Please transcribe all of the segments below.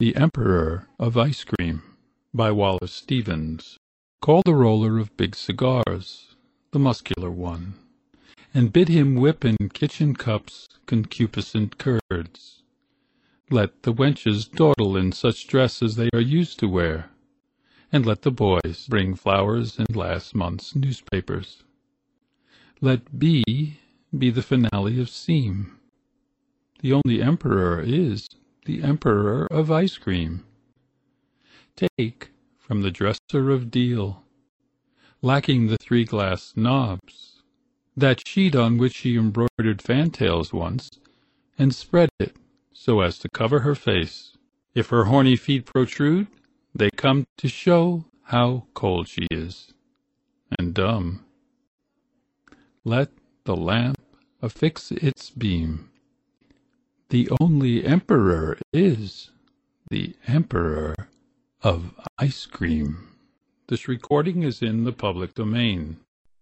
The Emperor of Ice Cream by Wallace Stevens. Call the roller of big cigars, the muscular one, and bid him whip in kitchen cups concupiscent curds. Let the wenches dawdle in such dress as they are used to wear, and let the boys bring flowers and last month's newspapers. Let B be the finale of Seem. The only emperor is the Emperor of Ice Cream. Take from the dresser of deal, lacking the 3 glass knobs, that sheet on which she embroidered fantails once, and spread it so as to cover her face. If her horny feet protrude, they come to show how cold she is, and dumb. Let the lamp affix its beam. The only emperor is the Emperor of Ice Cream. This recording is in the public domain.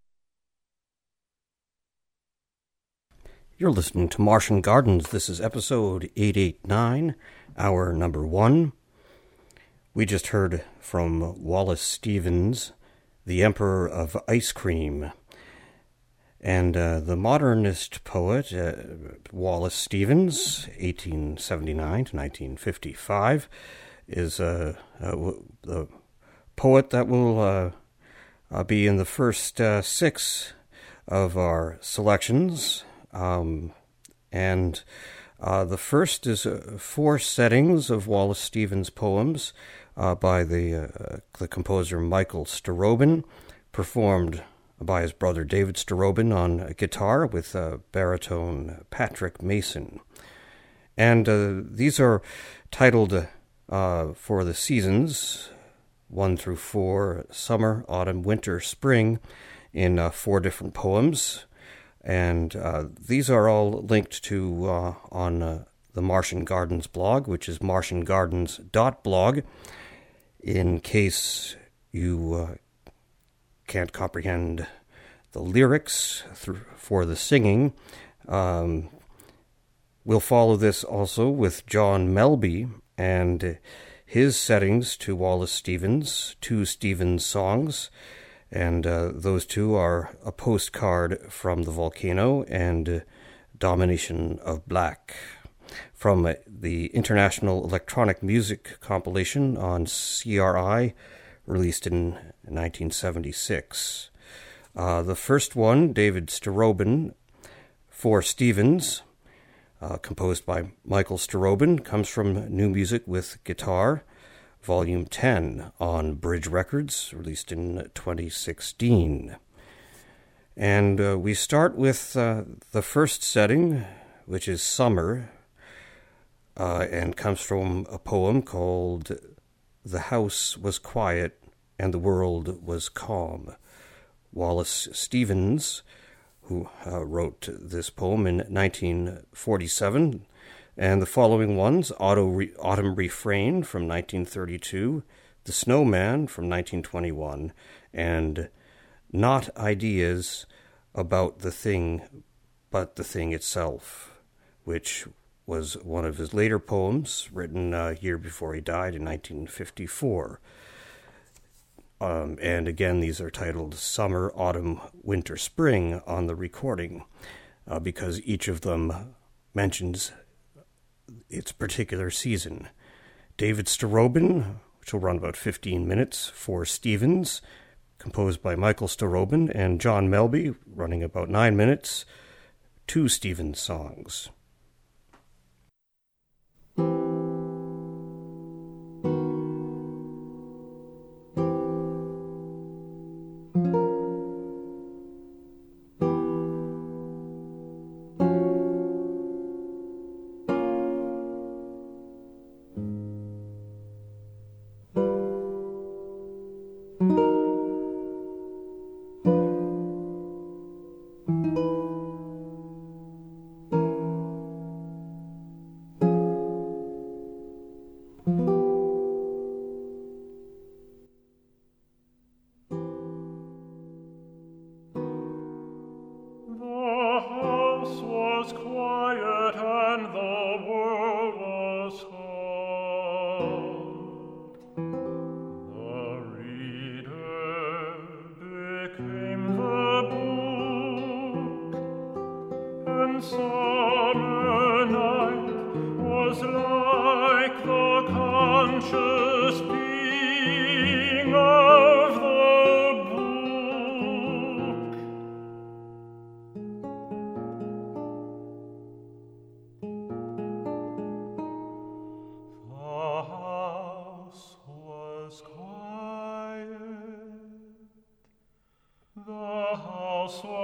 You're listening to Martian Gardens. This is episode 889, hour number 1. We just heard from Wallace Stevens, the Emperor of Ice Cream. And the modernist poet, Wallace Stevens, 1879 to 1955, is the poet that will be in the first 6 of our selections. And the first is 4 settings of Wallace Stevens' poems by the composer Michael Starobin, performed by his brother David Starobin on guitar with baritone Patrick Mason. And these are titled for the seasons 1 through 4, summer, autumn, winter, spring, in 4 different poems. And these are all linked to on the Martian Gardens blog, which is martiangardens.blog, in case you can't comprehend the lyrics for the singing. We'll follow this also with John Melby and his settings to Wallace Stevens, 2 Stevens songs, and those 2 are A Postcard from the Volcano and Domination of Black, from the International Electronic Music compilation on CRI, released in 1976. The first one, David Starobin, for Stevens, composed by Michael Starobin, comes from New Music with Guitar, Volume 10, on Bridge Records, released in 2016. And we start with the first setting, which is Summer, and comes from a poem called The House Was Quiet and the World Was Calm. Wallace Stevens, who wrote this poem in 1947, and the following ones, Autumn Refrain from 1932, The Snowman from 1921, and Not Ideas About the Thing, But the Thing Itself, which was one of his later poems, written a year before he died in 1954. And again, these are titled Summer, Autumn, Winter, Spring on the recording, because each of them mentions its particular season. David Starobin, which will run about 15 minutes, for Stevens, composed by Michael Starobin, and John Melby, running about 9 minutes, 2 Stevens songs. Was quiet and the world was calm.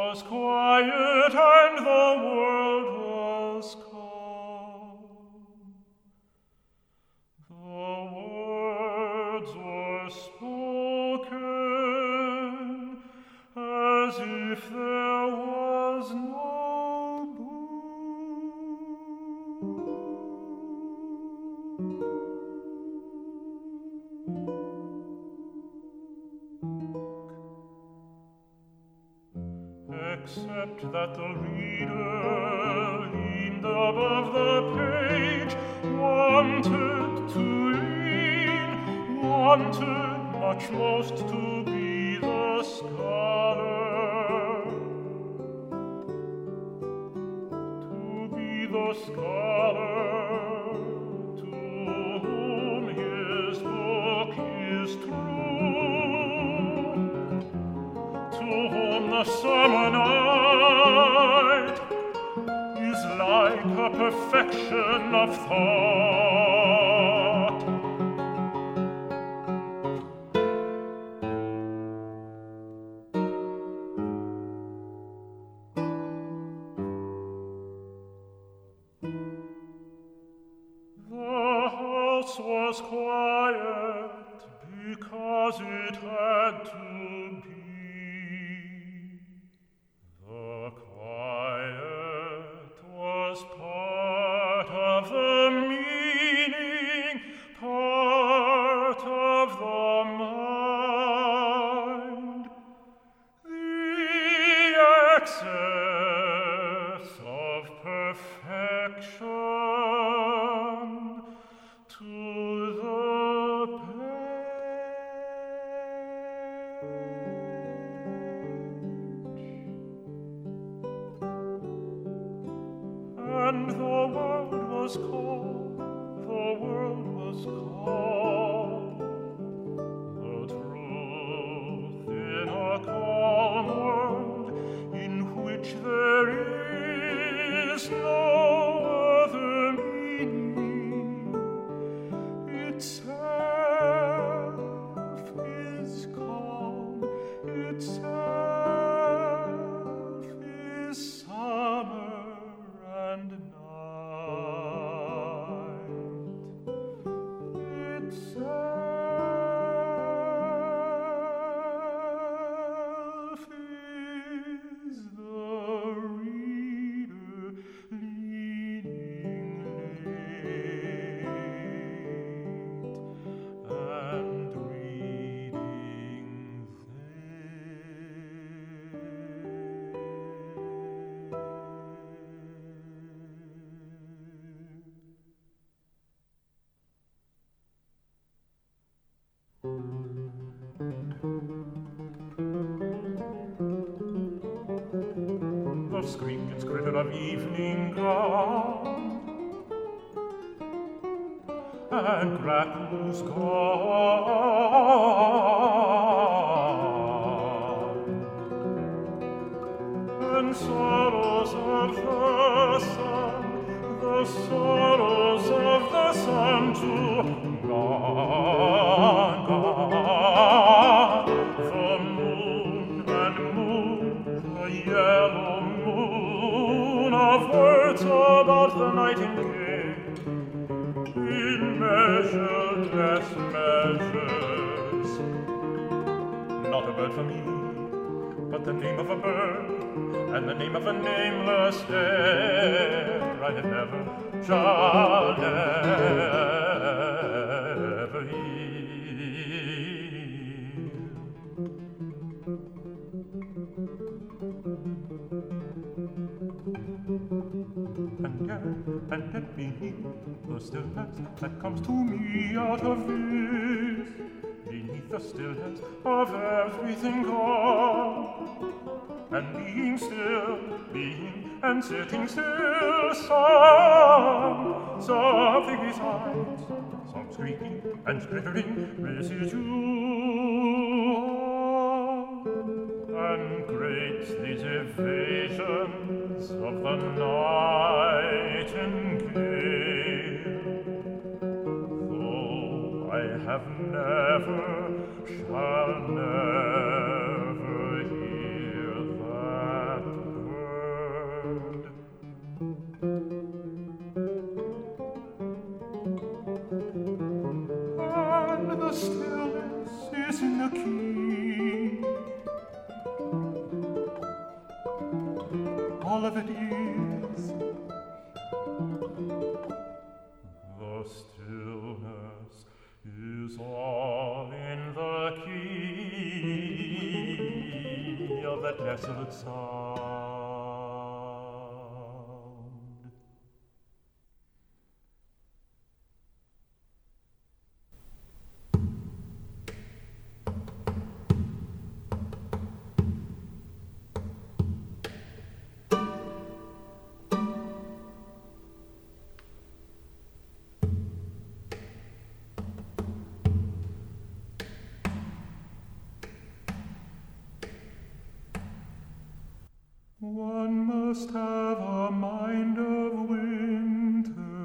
was quiet and the world was calm. The words were spoken as if there was no except that the reader leaned above the page, wanted to lean, wanted much most to be the scholar, to whom his book is true, to whom the summer night is like a perfection of thought. The house was quiet because it had to be. The quiet was part of the meaning, part of the mind. The excess of perfection to the and the world was calm, the world was calm. The truth in a calm world in which there is no other meaning, itself is calm, itself is summer and night, itself is the reader leaning late and reading the scream gets greater of evening gone, and Gracchus gone, and sorrows of the sun, the sorrows of the sun too, gone, gone. The moon and moon, the yellow moon of words about the nightingale, in measureless measures. Not a bird for me, but the name of a bird, and the name of a nameless air I never shall ever hear. And yet beneath the stillness that comes to me out of this, beneath the stillness of everything gone, and being still, being and sitting still, something besides, some squeaking and scrittering residual, and great these evasions of the nightingale, though I have never, shall never hear that it is. The stillness is all in the key of that desolate sound. One must have a mind of winter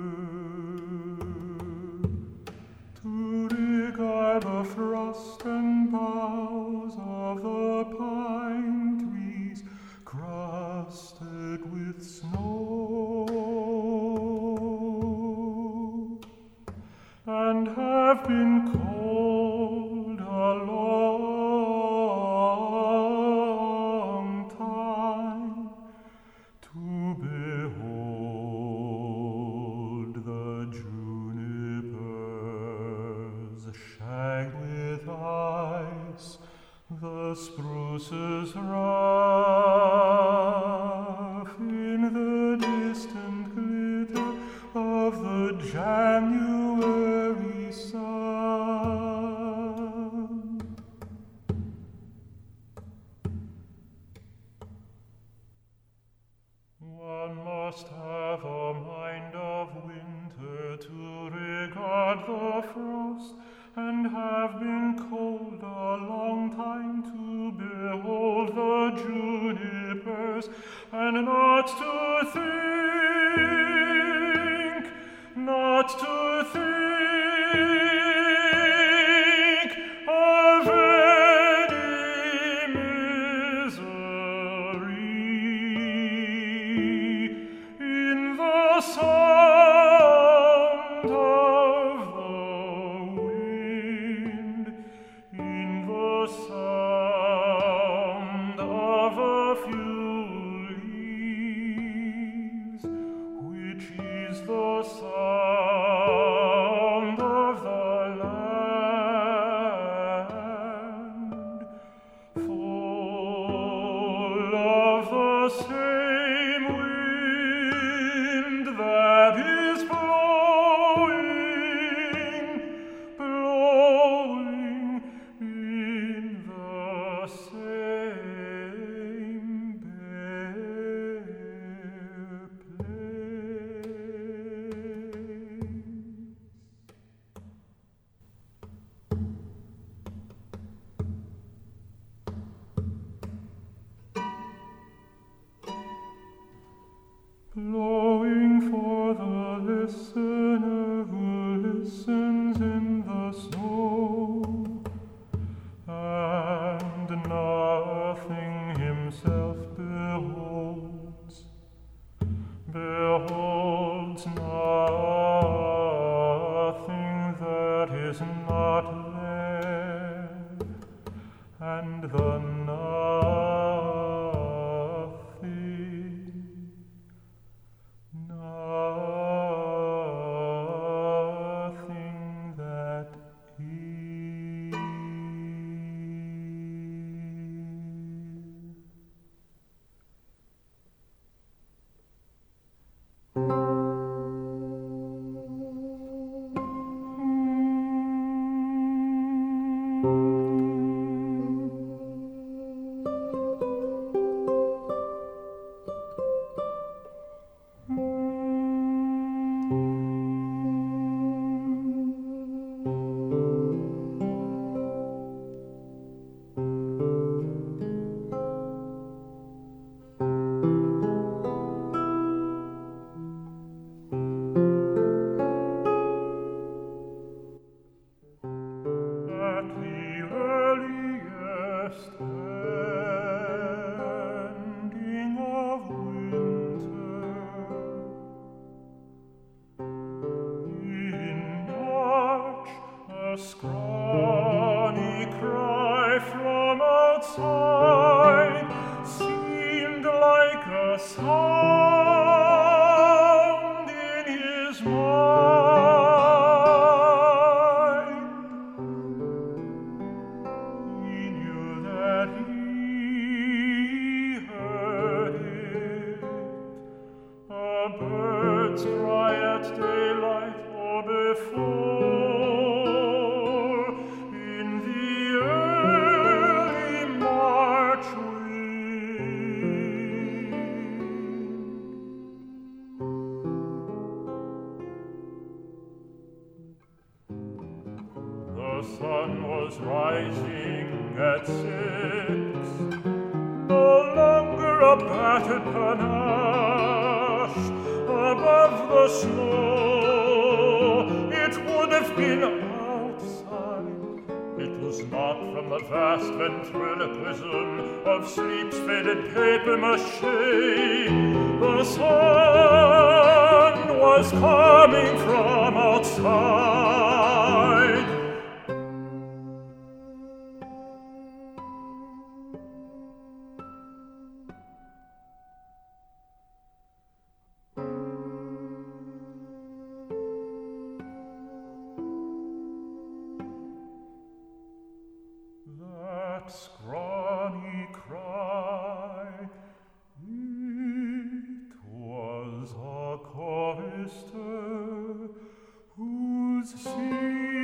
to regard the frost and boughs of the pine trees crusted with snow, and have been cold a long time to behold the junipers shagged with ice, the spruces rough in the distant glitter of the January sun. One must have a mind of winter to regard the frost, and have been cold a long time to behold the junipers, and not to think of any misery in the sound of the wind, in the sound of a few leaves, which is the sound of the land, full of the same wind that is blowing in the same bare place. Blowing for the listener who listens in the snow, and nothing himself beholds nothing that is not there, and the nothing that is. scrawny cry from outside seemed like a sigh. The sun was rising at 6, no longer a battered panache above the snow. It would have been outside. It was not from the vast ventriloquism of sleep's faded papier-mâché. The sun was coming from outside. That scrawny cry, it was a chorister whose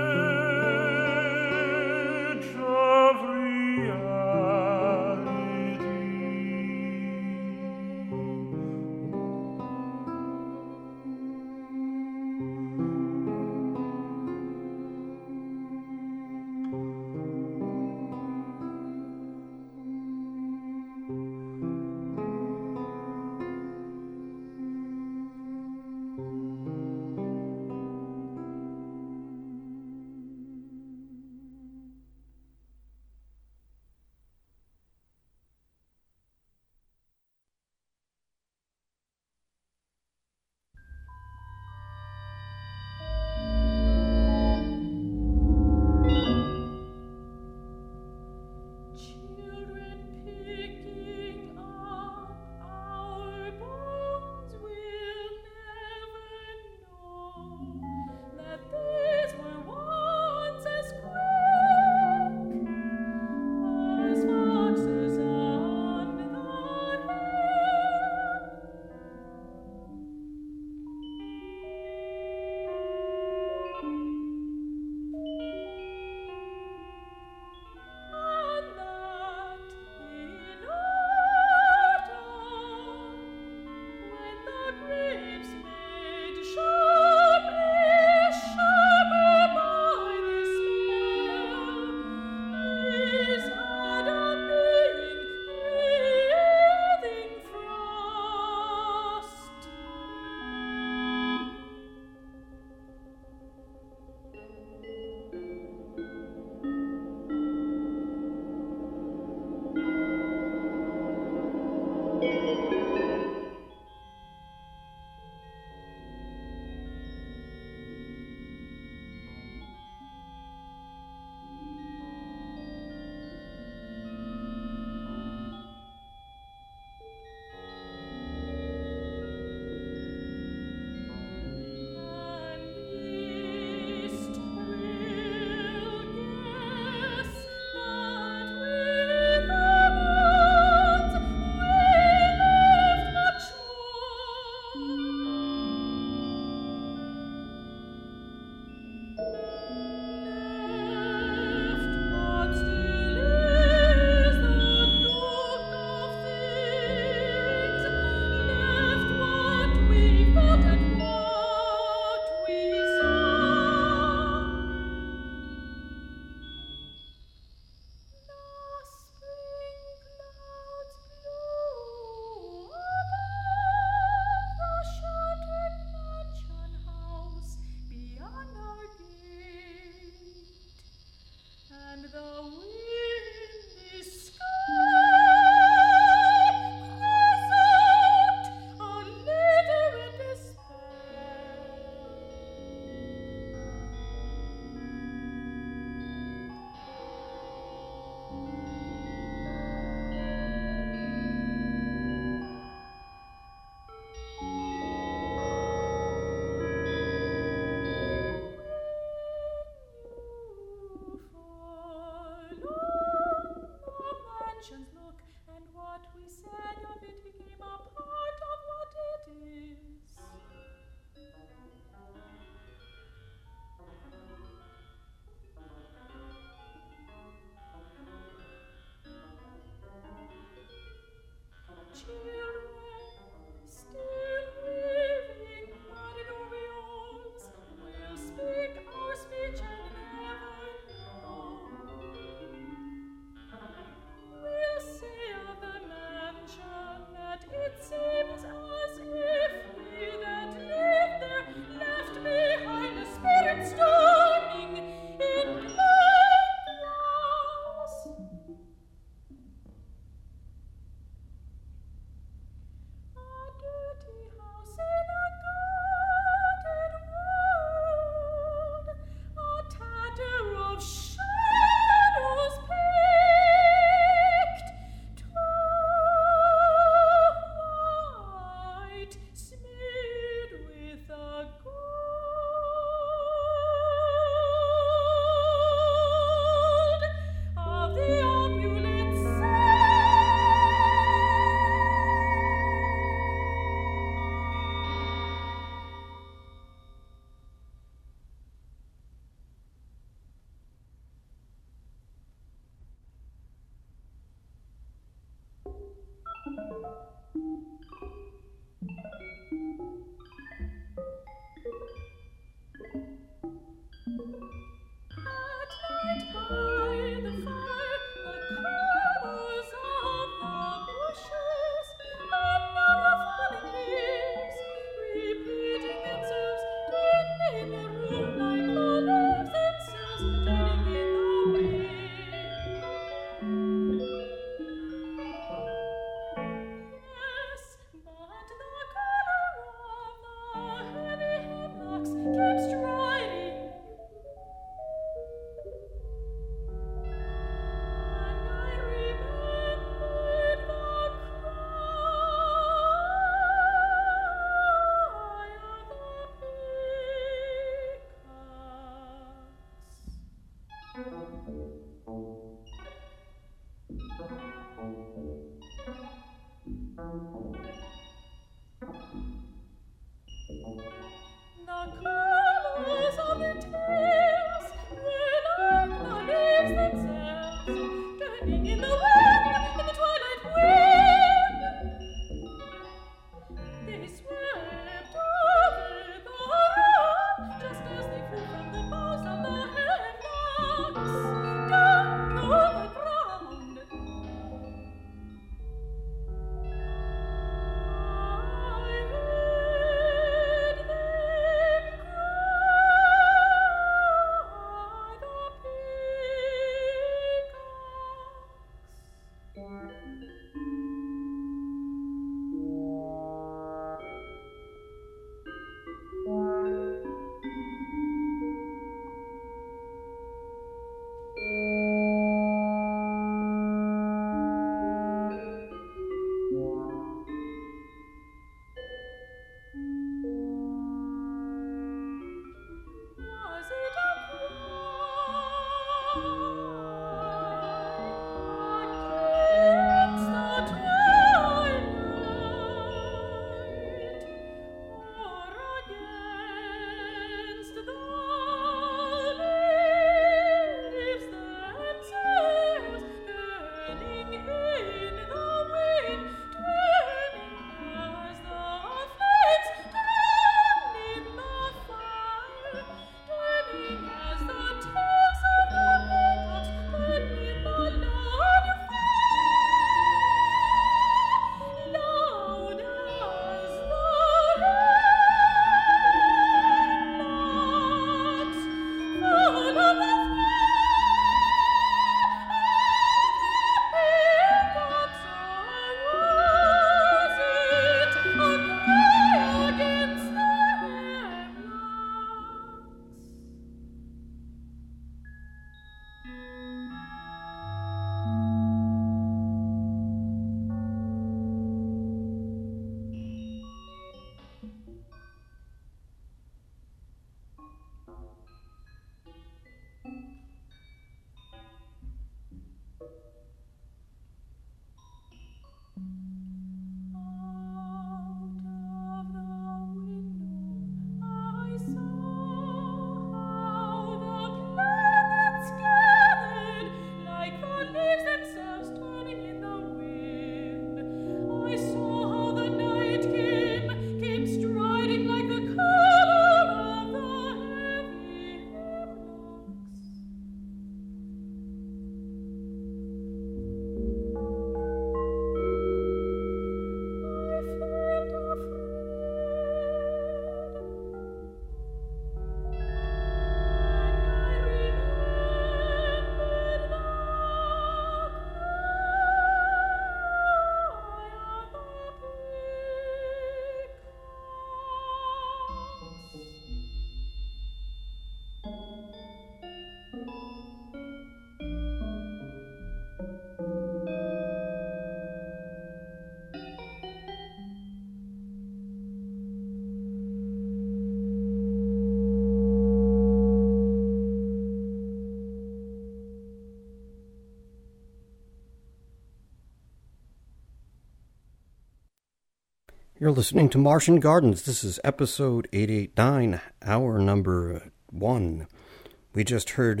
You're listening to Martian Gardens. This is episode 889, hour number 1. We just heard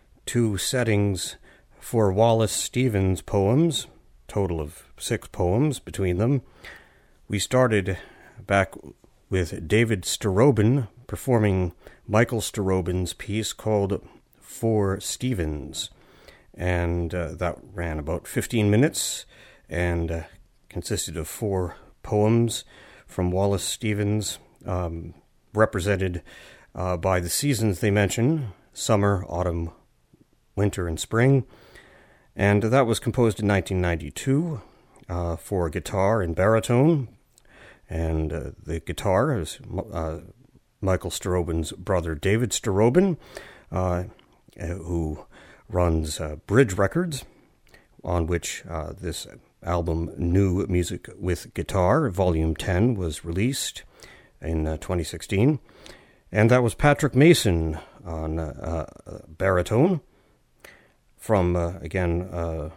2 settings for Wallace Stevens poems, total of 6 poems between them. We started back with David Starobin performing Michael Starobin's piece called For Stevens, and that ran about 15 minutes and consisted of 4 poems from Wallace Stevens, represented by the seasons they mention: summer, autumn, winter, and spring. And that was composed in 1992 for guitar and baritone. And the guitar is Michael Starobin's brother, David Starobin, who runs Bridge Records, on which this album New Music with Guitar, Volume 10, was released in 2016. And that was Patrick Mason on baritone from, from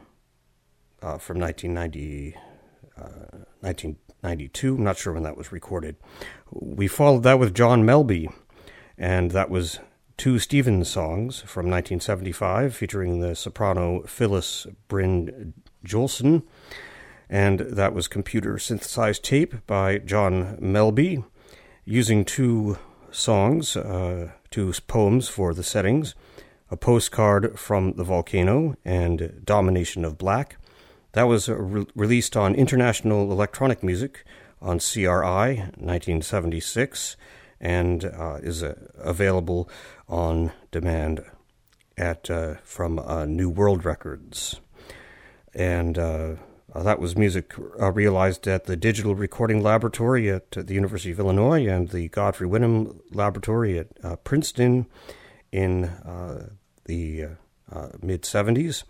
1992. I'm not sure when that was recorded. We followed that with John Melby, and that was 2 Stevens songs from 1975 featuring the soprano Phyllis Bryn Jolson. and that was computer synthesized tape by John Melby, using two songs, two poems for the settings, A Postcard from the Volcano and Domination of Black. That was released on International Electronic Music on CRI 1976 and is available on demand at from New World Records. And that was music realized at the Digital Recording Laboratory at the University of Illinois and the Godfrey Winham Laboratory at Princeton in the mid-70s.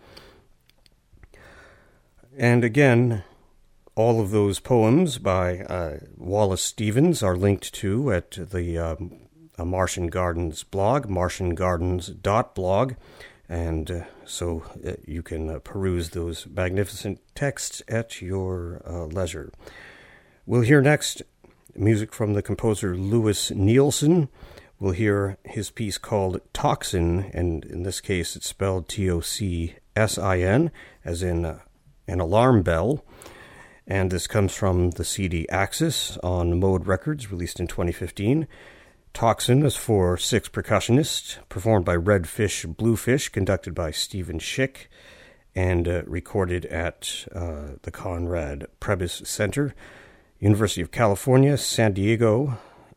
And again, all of those poems by Wallace Stevens are linked to at the Martian Gardens blog, martiangardens.blog, and so you can peruse those magnificent texts at your leisure. We'll hear next music from the composer Louis Nielsen. We'll hear his piece called Toxin, and in this case it's spelled Tocsin, as in an alarm bell. And this comes from the CD Axis on Mode Records, released in 2015. Toxin is for 6 percussionists, performed by Redfish Bluefish, conducted by Stephen Schick, and recorded at the Conrad Prebys Center, University of California, San Diego,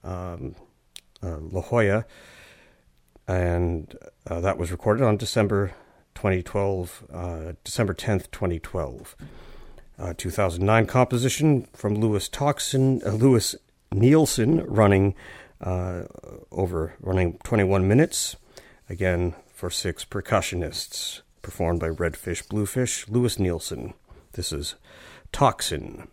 La Jolla, and that was recorded on December 10th, 2012. 2009 composition from Louis Nielsen, running 21 minutes, again for 6 percussionists, performed by Redfish Bluefish, Louis Nielsen. This is Toxin.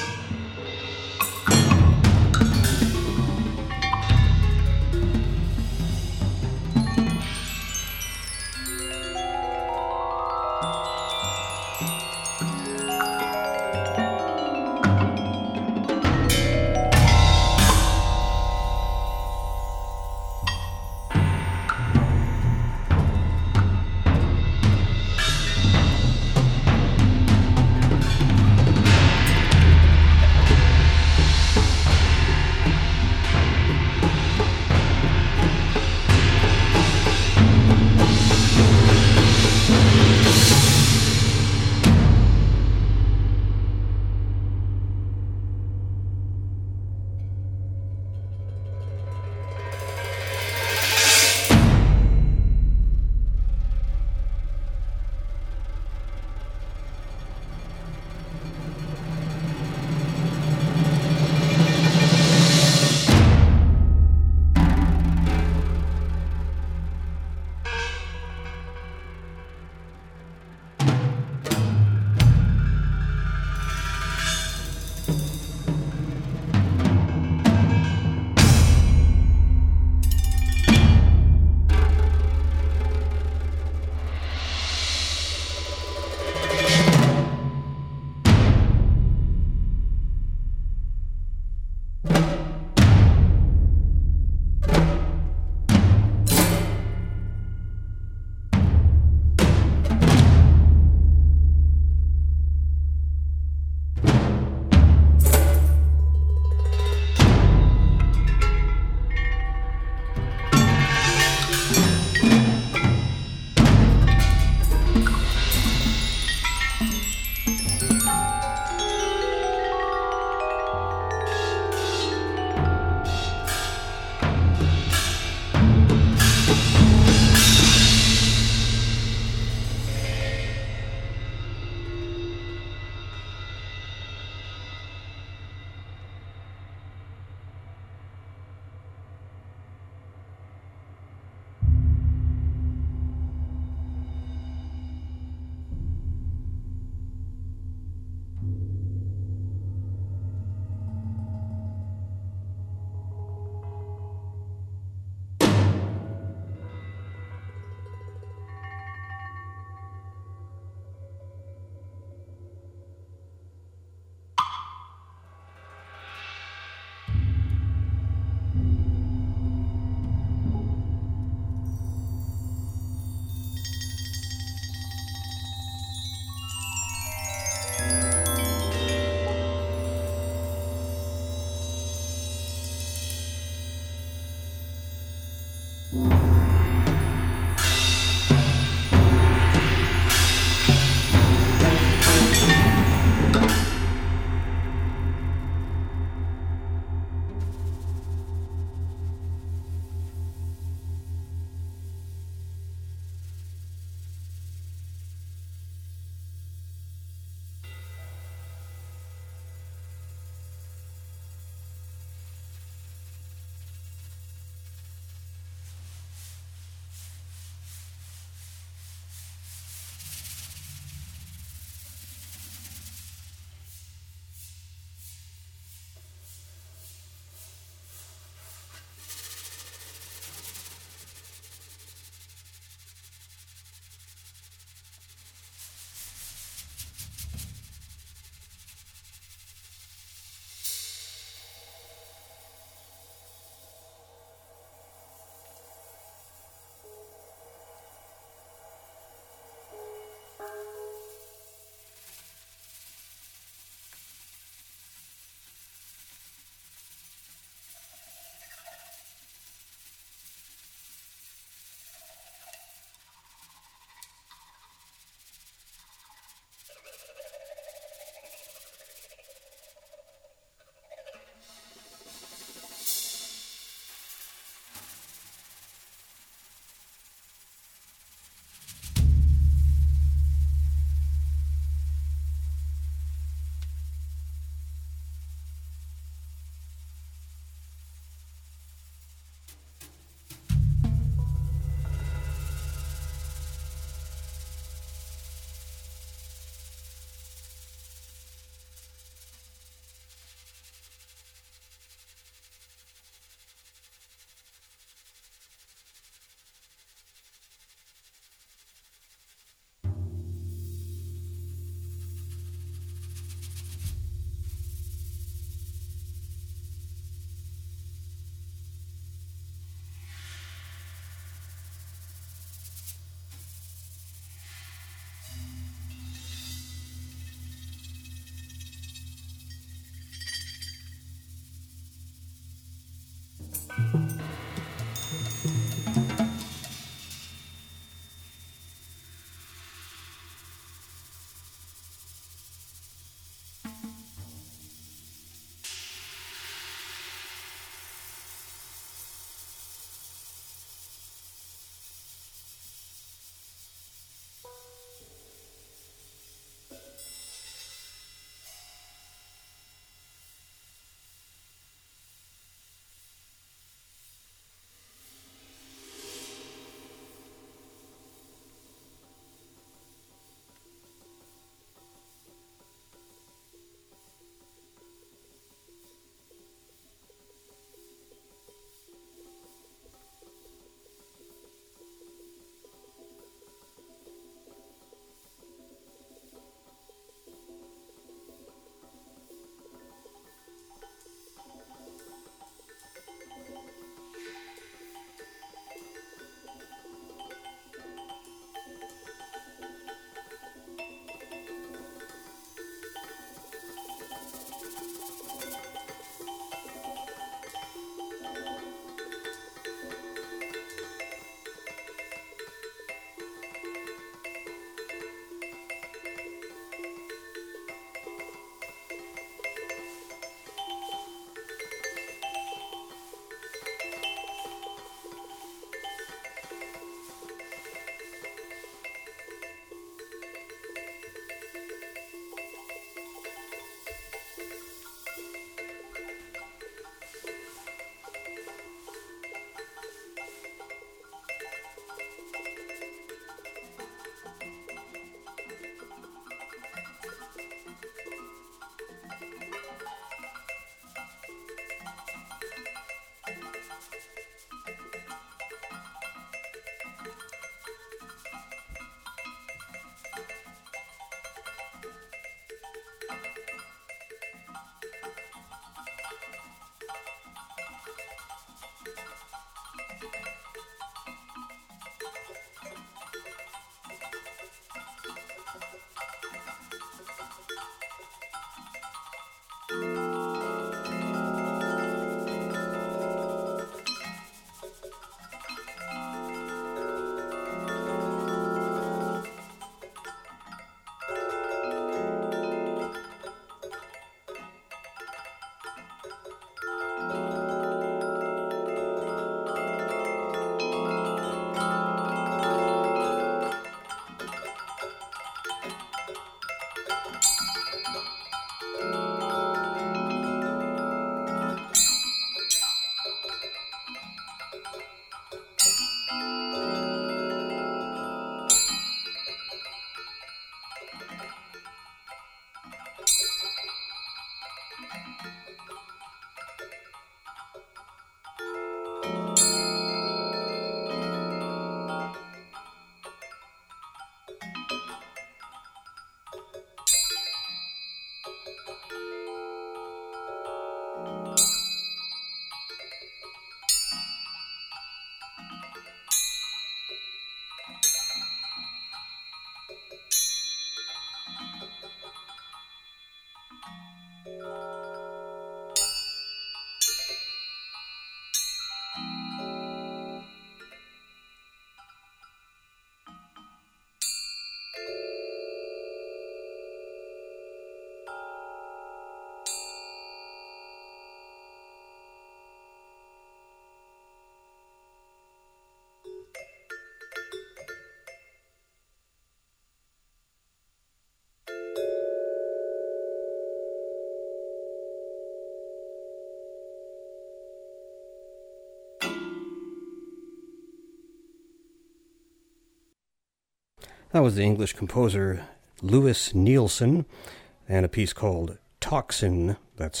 That was the English composer Louis Nielsen, and a piece called Tocsin. That's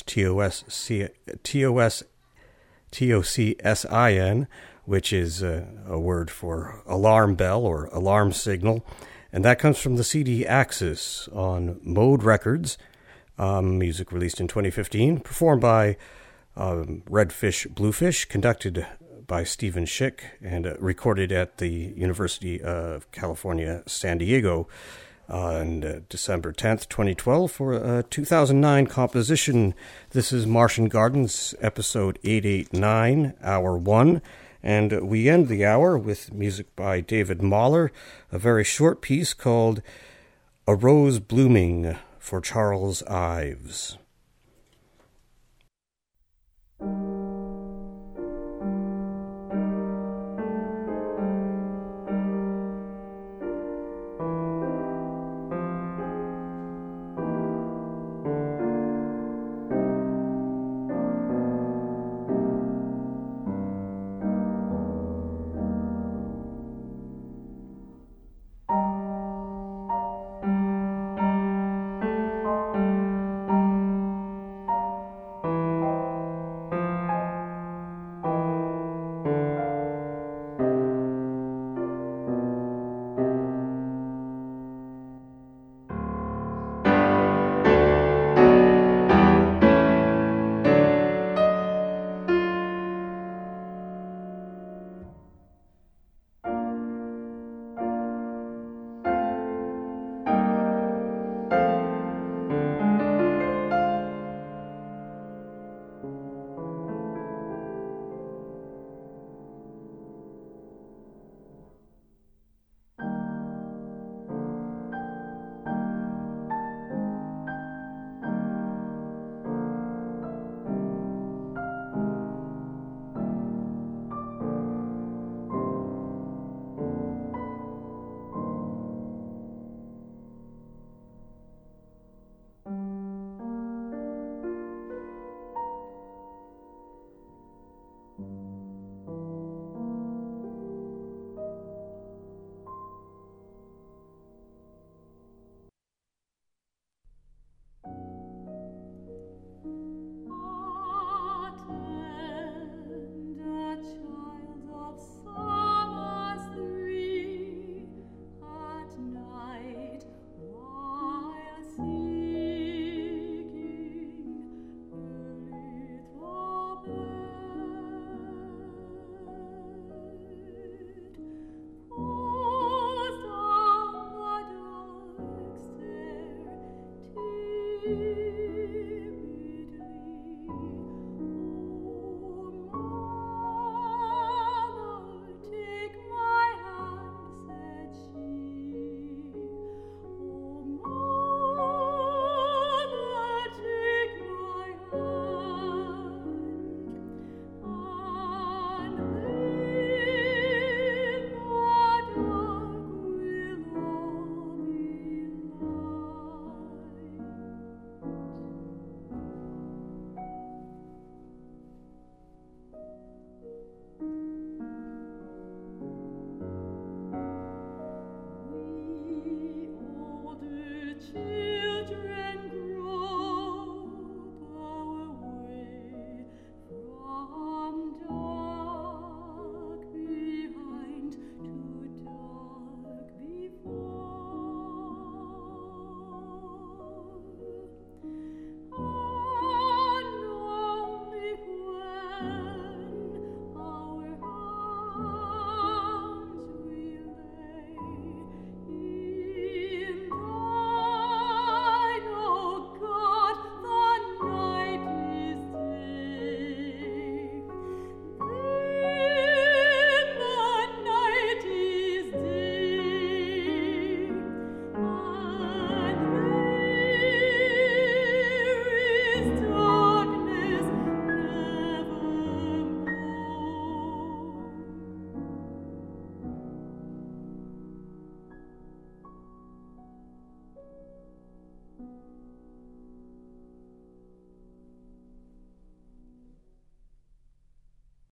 Tocsin, which is a word for alarm bell or alarm signal. And that comes from the CD Axis on Mode Records, music released in 2015, performed by Redfish Bluefish, conducted by Stephen Schick, and recorded at the University of California, San Diego. on December 10th, 2012, for a 2009 composition. This is Martian Gardens, episode 889, hour 1. And we end the hour with music by David Mahler, a very short piece called A Rose Blooming for Charles Ives.